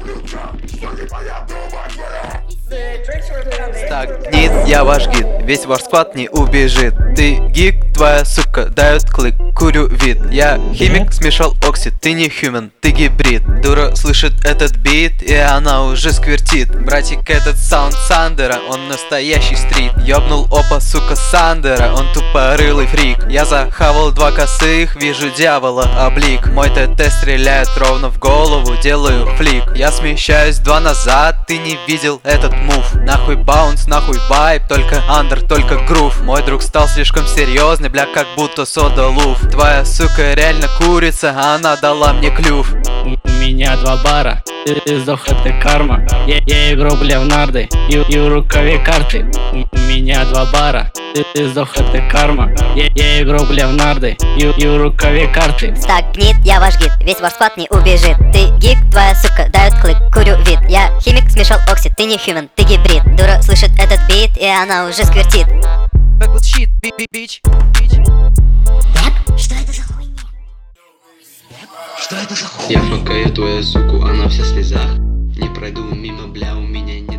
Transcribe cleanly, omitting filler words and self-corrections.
Стагнит, я ваш гид, весь ваш сквад не убежит. Ты гик, твоя сука дает клик, курю вид. Я химик, смешал оксид, ты не human, ты гибрид. Дура слышит этот бит, и она уже сквертит. Братик, этот саунд Сандера, он настоящий стрит. Ёбнул опа, сука, Сандера, он тупорылый фрик. Я захавал 2 косых, вижу дьявола облик. Мой ТТ стреляет ровно в голову, делаю флик. Я смещаюсь 2 назад, ты не видел этот мув. Нахуй баунс, нахуй вайб, только андер, только грув. Мой друг стал слишком серьезный, бля, как будто сода луф. Твоя сука реально курица, а она дала мне клюв. У меня 2 бара, ты сдох, это карма. Я игру, бля, в нарды и в рукаве карты. У меня 2 бара, ты сдох, это карма. Я игру, бля, в нарды и в рукаве карты. Стагнит, я ваш гид, весь ваш сквад не убежит. Ты гик, твоя сука дает клик, курю вид. Я химик, смешал оксид, ты не human, ты гибрид. Дура слышит этот бит, и она уже сквертит. Как вот щит, бич. Что это за хуйня? Я факаю твою суку, она вся в слезах. Не пройду мимо, бля, у меня нет